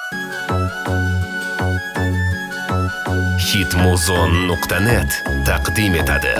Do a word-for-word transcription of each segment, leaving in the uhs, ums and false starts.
hitmuzon nuqta net taqdim etadi.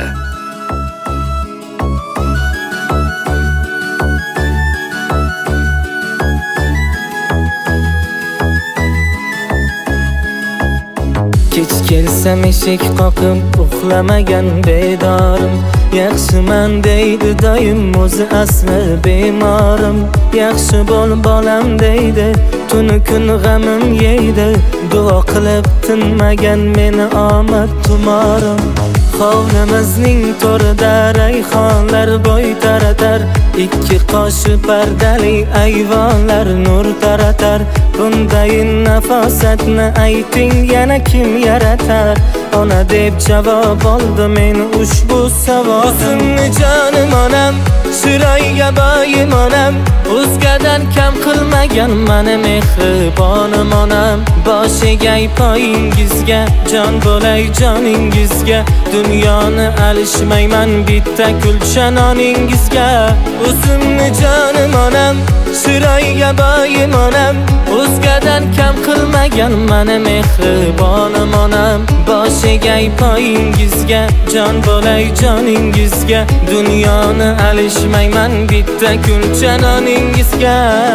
Kech kelsam eshik qoqib uxlamagan bedorim, yaxshiman deydi doim o'zi asli bemorim. Yaxshi bo'l bolam deydi, tuni kun g'amim yeydi, duo qilib tinmagan meni omad tumorim. Hovlimizning to'rida rayhonlar bo'y taratar, ikki qoshi pardali ayvonlar nur taratar. Bundayin nafosatni ayting yana kim yaratar? Ona deb javob oldi men ushbu savol. O'zimni jonim onam, chiroyga boyim onam, o'zgadan kam qilmagan mani mehribonim onam. Boshiga poyingizga jon bo'lay joningizga, dunyoni alishmayman bitta kulcha noningizga. O'zimni jonim onam, chiroyga boyim onam, o'zgadan kam qilmagan mani mehribonim onam. Boshiga poyingizga jon bo'lay joningizga, dunyoni alishmayman bitta kulcha noningizga.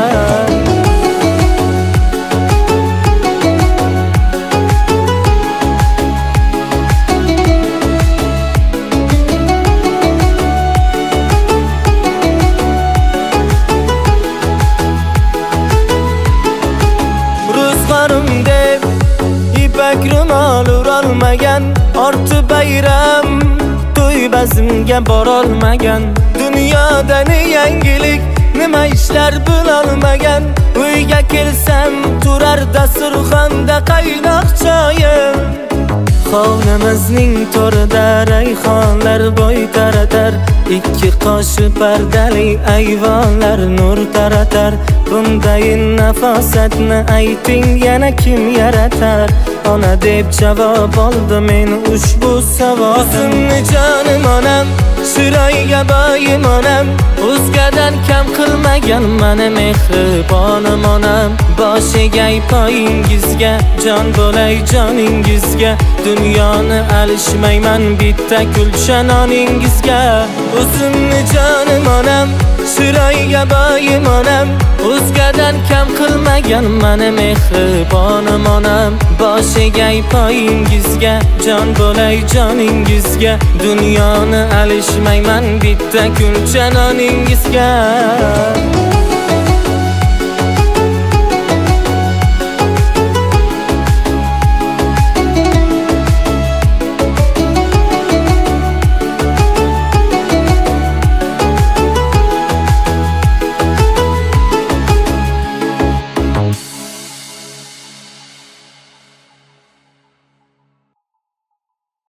Ro'mol urolmagan, orti bayram to'y bazmga borolmagan, dunyoda ne yangilik nima ishlar bilolmagan. Uyga kelsam turar dasturxonda qaynoq choyim, hovlimizning to'rida rayhonlar bo'y taratar, ikki qoshi pardali ayvonlar nur taratar. Bundayin nafosatni ayting yana kim yaratar? Ona deb javob oldi men ushbu savol. O'zimni jonim onam, chiroyga boyim onam, o'zgadan kam qilmagan mani mehribonim onam. Boshiga poyingizga jon bo'lay joningizga, dunyoni alishmayman bitta kulcha noningizga. O'zimni jonim onam, chiroyga boyim onam, o'zgadan kam qilmagan mani mehribonim onam. Boshiga poyingizga jon bo'lay joningizga, dunyoni alishmayman bitta kulcha noningizga.